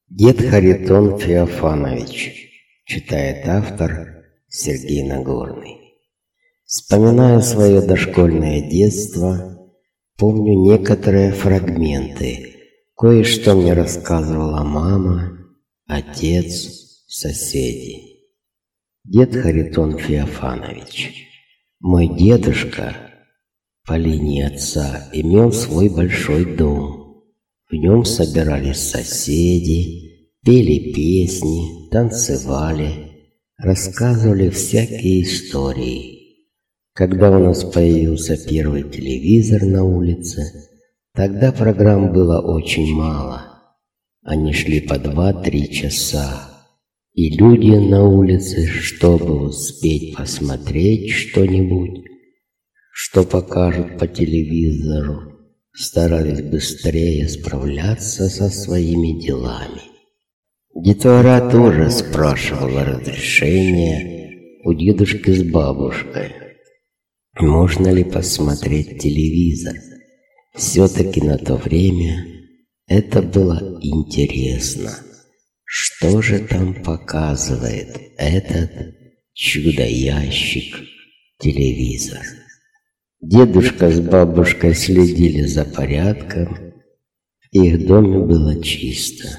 Дед Харитон Феофанович, читает автор Сергей Нагорный. Вспоминая свое дошкольное детство, помню некоторые фрагменты. Кое-что мне рассказывала мама, отец, соседи. Дед Харитон Феофанович. Мой дедушка по линии отца имел свой большой дом. В нем собирались соседи, пели песни, танцевали, рассказывали всякие истории. Когда у нас появился первый телевизор на улице, тогда программ было очень мало. Они шли по 2-3 часа. И люди на улице, чтобы успеть посмотреть что-нибудь, что покажут по телевизору, старались быстрее справляться со своими делами. Детвора тоже спрашивала разрешения у дедушки с бабушкой, можно ли посмотреть телевизор. Все-таки на то время это было интересно. Что же там показывает этот чудо-ящик телевизор? Дедушка с бабушкой следили за порядком, в их доме было чисто.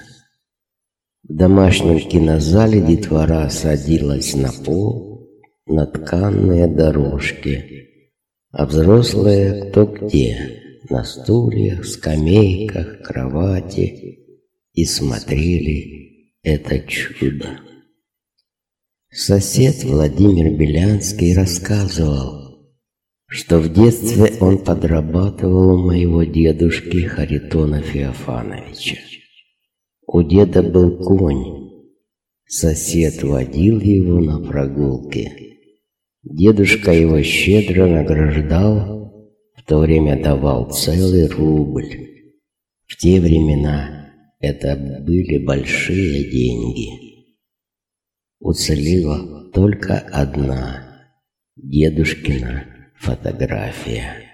В домашнем кинозале детвора садилась на пол, на тканые дорожки, а взрослые кто где, на стульях, скамейках, кровати, и смотрели это чудо. Сосед Владимир Белянский рассказывал, что в детстве он подрабатывал у моего дедушки Харитона Феофановича. У деда был конь. Сосед водил его на прогулки. Дедушка его щедро награждал, в то время давал целый рубль. В те времена это были большие деньги. Уцелела только одна дедушкина фотография.